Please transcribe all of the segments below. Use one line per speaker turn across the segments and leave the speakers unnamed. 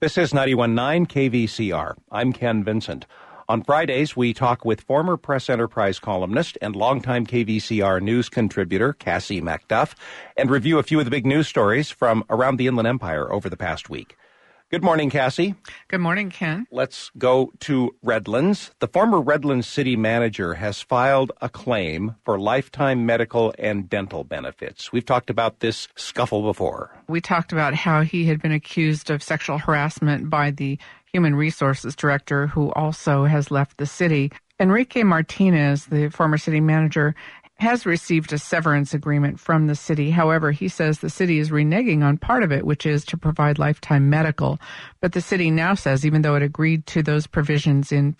This is 91.9 KVCR. I'm Ken Vincent. On Fridays, we talk with former Press Enterprise columnist and longtime KVCR news contributor Cassie MacDuff and review a few of the big news stories from around the Inland Empire over the past week. Good morning, Cassie.
Good morning, Ken.
Let's go to Redlands. The former Redlands city manager has filed a claim for lifetime medical and dental benefits. We've talked about this scuffle before.
We talked about how he had been accused of sexual harassment by the Human Resources Director, who also has left the city. Enrique Martinez, the former city manager, has received a severance agreement from the city. However, he says the city is reneging on part of it, which is to provide lifetime medical. But the city now says, even though it agreed to those provisions in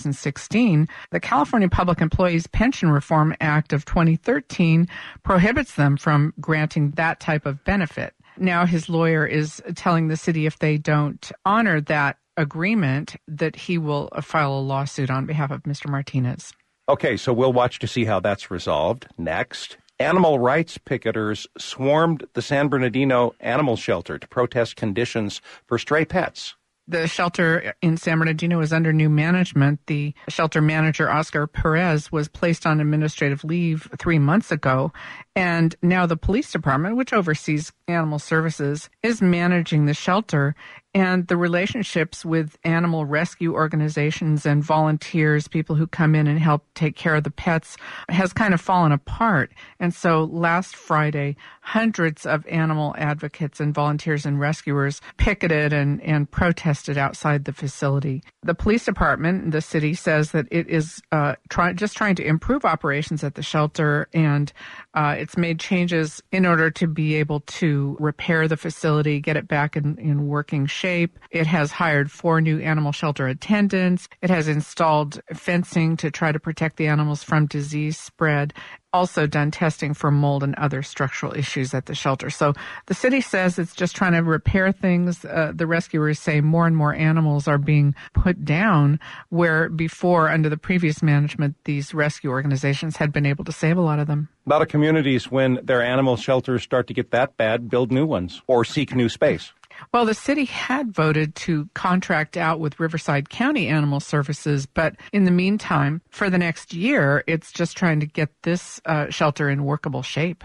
2016, the California Public Employees Pension Reform Act of 2013 prohibits them from granting that type of benefit. Now his lawyer is telling the city if they don't honor that agreement, that he will file a lawsuit on behalf of Mr. Martinez.
Okay, so we'll watch to see how that's resolved. Next, animal rights picketers swarmed the San Bernardino Animal Shelter to protest conditions for stray pets.
The shelter in San Bernardino is under new management. The shelter manager, Oscar Perez, was placed on administrative leave 3 months ago. And now the police department, which oversees animal services, is managing the shelter. And the relationships with animal rescue organizations and volunteers, people who come in and help take care of the pets, has kind of fallen apart. And so last Friday, hundreds of animal advocates and volunteers and rescuers picketed and protested outside the facility. The police department, the city, says that it is trying to improve operations at the shelter, and it's made changes in order to be able to repair the facility, get it back in working shape. It has hired 4 new animal shelter attendants. It has installed fencing to try to protect the animals from disease spread. Also done testing for mold and other structural issues at the shelter. So the city says it's just trying to repair things. The rescuers say more and more animals are being put down, where before, under the previous management, these rescue organizations had been able to save a lot of them.
A lot of communities, when their animal shelters start to get that bad, build new ones or seek new space.
Well, the city had voted to contract out with Riverside County Animal Services, but in the meantime, for the next year, it's just trying to get this shelter in workable shape.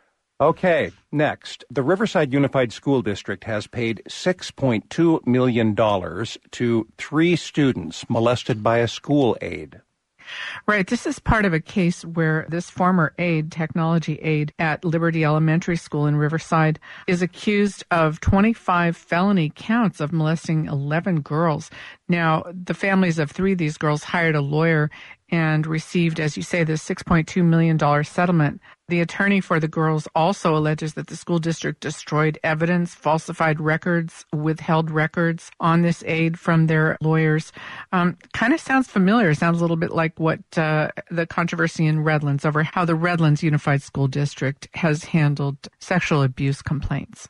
Okay, next. The Riverside Unified School District has paid $6.2 million to 3 students molested by a school aide.
Right. This is part of a case where this former aide, technology aide at Liberty Elementary School in Riverside, is accused of 25 felony counts of molesting 11 girls. Now, the families of 3 of these girls hired a lawyer and received, as you say, this $6.2 million settlement. The attorney for the girls also alleges that the school district destroyed evidence, falsified records, withheld records on this aid from their lawyers. Kind of sounds familiar. Sounds a little bit like what the controversy in Redlands over how the Redlands Unified School District has handled sexual abuse complaints.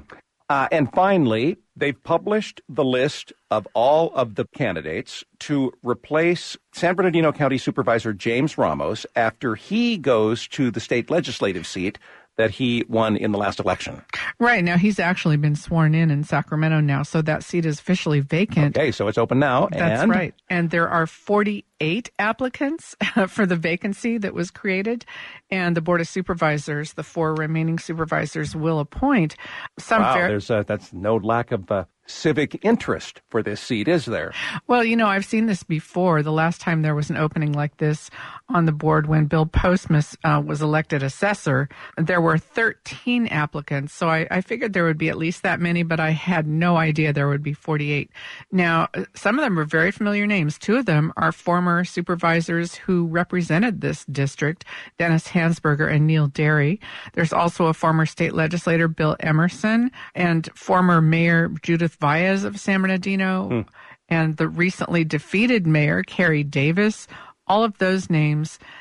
And finally, they've published the list of all of the candidates to replace San Bernardino County Supervisor James Ramos after he goes to the state legislative seat that he won in the last election.
Right. Now, he's actually been sworn in Sacramento now, so that seat is officially vacant.
Okay, so it's open now.
That's right. And there are 48 applicants for the vacancy that was created, and the Board of Supervisors, the 4 remaining supervisors, will appoint some...
Wow, that's no lack of civic interest for this seat, is there?
Well, I've seen this before. The last time there was an opening like this on the board when Bill Postmus was elected assessor, there were 13 applicants. So I figured there would be at least that many, but I had no idea there would be 48. Now, some of them are very familiar names. 2 of them are former supervisors who represented this district, Dennis Hansberger and Neil Derry. There's also a former state legislator, Bill Emerson, and former Mayor Judith Valles of San Bernardino, and the recently defeated mayor, Carrie Davis. All of those names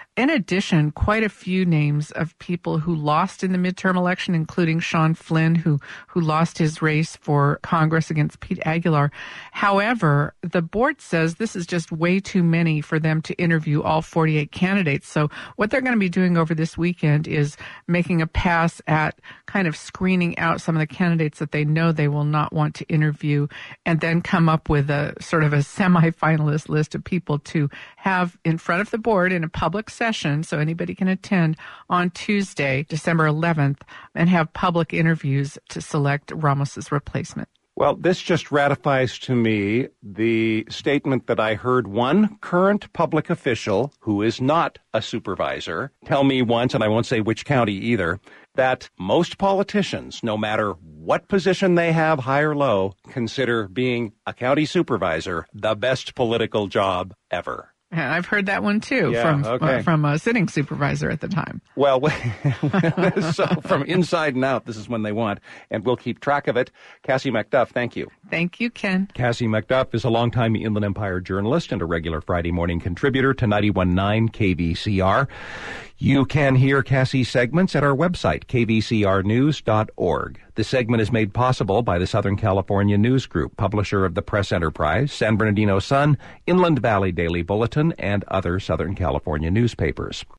In addition, quite a few names of people who lost in the midterm election, including Sean Flynn, who lost his race for Congress against Pete Aguilar. However, the board says this is just way too many for them to interview all 48 candidates. So what they're going to be doing over this weekend is making a pass at kind of screening out some of the candidates that they know they will not want to interview, and then come up with a sort of a semi-finalist list of people to have in front of the board in a public session so anybody can attend on Tuesday, December 11th, and have public interviews to select Ramos's replacement.
Well, this just ratifies to me the statement that I heard one current public official who is not a supervisor tell me once, and I won't say which county either, that most politicians, no matter what position they have, high or low, consider being a county supervisor the best political job ever.
And I've heard that one too from a sitting supervisor at the time.
Well, so from inside and out, this is when they want, and we'll keep track of it. Cassie McDuff, thank you.
Thank you, Ken.
Cassie McDuff is a longtime Inland Empire journalist and a regular Friday morning contributor to 91.9 KVCR. You can hear Cassie's segments at our website, kvcrnews.org. The segment is made possible by the Southern California News Group, publisher of the Press Enterprise, San Bernardino Sun, Inland Valley Daily Bulletin, and other Southern California newspapers.